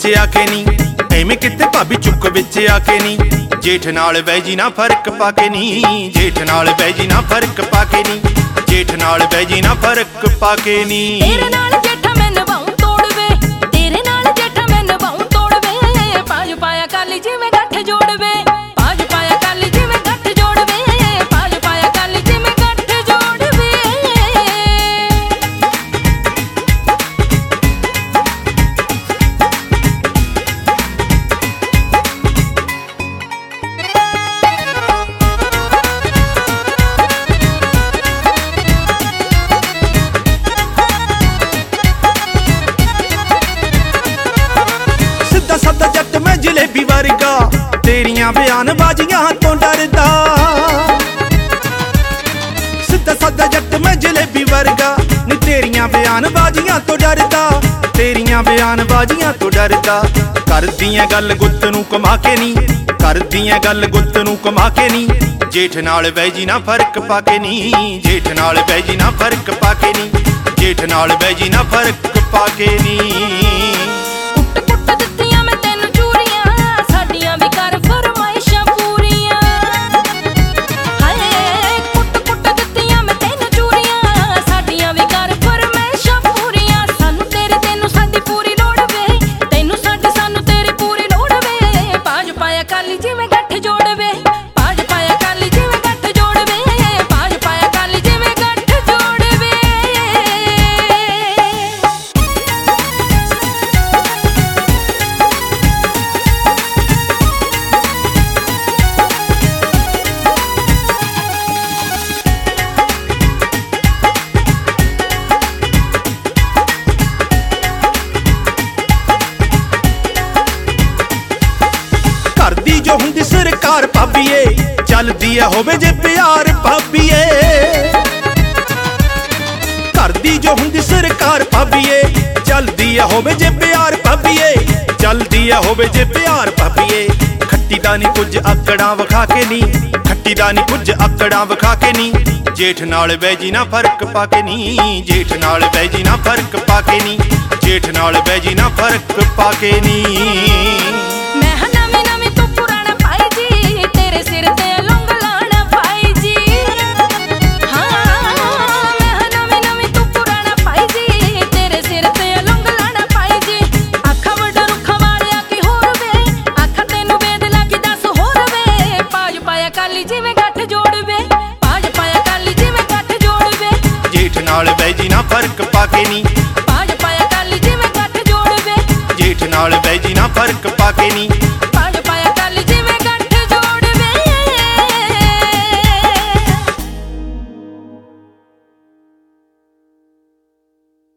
ਵਿੱਚ ਆ ਕੇ ਨੀ, ਐਵੇਂ ਕਿਤੇ ਭਾਬੀ ਚੁੱਕ ਵਿੱਚ ਆ ਕੇ ਨੀ। ਜੇਠ ਨਾਲ ਬਹਿ ਜੀ ਨਾ ਫਰਕ ਪਾ ਕੇ ਨੀ, ਜੇਠ ਨਾਲ ਬਹਿ ਜੀ ਨਾ ਫਰਕ ਪਾ ਕੇ ਨੀ, ਜੇਠ ਨਾਲ ਬਹਿ ਜੀ ਨਾ ਫਰਕ ਪਾ ਕੇ ਨੀ। ਤੇਰੇ ਨਾਲ ਜੇਠਾ ਮੈਂ ਨਿਭਾਉਂ ਤੋੜਵੇ, ਤੇਰੇ ਨਾਲ ਜੇਠਾ ਮੈਂ ਨਿਭਾਉਂ ਤੋੜਵੇ। ਪਾਜ ਪਾਇਆ ਕਾਲੀ ਜਿਵੇਂ ਗੱਠ ਜੋੜਵੇ, ਪਾਜ ਪਾਇਆ ਕਾਲੀ ਜਿਵੇਂ ਗੱਠ ਜੋੜਵੇ, ਪਾਜ ਪਾਇਆ ਕਾਲੀ ਜਿਵੇਂ ਗੱਠ ਜੋੜਵੇ। ਸਦਾ ਜੱਟ ਮੈਂ ਜਲੇਬੀ ਵਰਗਾ, ਤੇਰੀਆਂ ਬਿਆਨਬਾਜ਼ੀਆਂ ਤੋਂ ਡਰਦਾ। ਸਿੱਧਾ ਜੱਟ ਮੈਂ ਜਲੇਬੀ ਵਰਗਾ, ਨੀ ਤੇਰੀਆਂ ਬਿਆਨਬਾਜ਼ੀਆਂ ਤੋਂ ਡਰਦਾ, ਤੇਰੀਆਂ ਬਿਆਨਬਾਜ਼ੀਆਂ ਤੋਂ ਡਰਦਾ। ਕਰਦੀਆਂ ਗੱਲ ਗੁੱਤ ਨੂੰ ਕਮਾ ਕੇ ਨੀ, ਕਰਦੀਆਂ ਗੱਲ ਗੁੱਤ ਨੂੰ ਕਮਾ ਕੇ ਨੀ। ਜੇਠ ਨਾਲ ਬਹਿ ਜੀ ਨਾ ਫਰਕ ਪਾ ਕੇ ਨੀ, ਜੇਠ ਨਾਲ ਬਹਿ ਜੀ ਨਾ ਫਰਕ ਪਾ ਕੇ ਨੀ, ਜੇਠ ਨਾਲ ਬਹਿ ਜੀ ਨਾ ਫਰਕ ਪਾ ਕੇ ਨੀ। ਜੋ ਹੁੰਦੀ ਸਰਕਾਰ ਭਾਬੀਏ, ਚੱਲਦੀ ਐ ਹੋਵੇ ਜੇ ਪਿਆਰ ਭਾਬੀਏ। ਘਰ ਦੀ ਜੋ ਹੁੰਦੀ ਸਰਕਾਰ ਭਾਬੀਏ, ਚੱਲਦੀ ਐ ਹੋਵੇ ਜੇ ਪਿਆਰ ਭਾਬੀਏ, ਚੱਲਦੀ ਐ ਹੋਵੇ ਜੇ ਪਿਆਰ ਭਾਬੀਏ। ਖੱਟੀ ਦਾ ਨੀ ਕੁਝ ਆਕੜਾਂ ਵਿਖਾ ਕੇ ਨੀ, ਖੱਟੀ ਦਾ ਨੀ ਕੁਝ ਆਕੜਾਂ ਵਿਖਾ ਕੇ ਨੀ। ਜੇਠ ਨਾਲ ਬਹਿ ਜੀ ਨਾ ਫਰਕ ਪਾ ਕੇ ਨੀ, ਜੇਠ ਨਾਲ ਬਹਿ ਜੀ ਨਾ ਫਰਕ ਪਾ ਕੇ ਨੀ, ਜੇਠ ਨਾਲ ਬਹਿ ਜੀ ਨਾ ਫਰਕ ਪਾ ਕੇ ਨੀ। ਜੇਠ ਨਾਲ ਬਹਿ ਜੀ ਨਾ ਫਰਕ ਪਾ ਕੇ ਨੀ, ਪਾਜ ਪਾਇਆ ਕਾਲੀ ਜਿਵੇਂ ਗੱਠ ਜੋੜਵੇ। ਜੇਠ ਨਾਲ ਬਹਿ ਜੀ ਨਾ ਫਰਕ ਪਾ ਕੇ ਨੀ।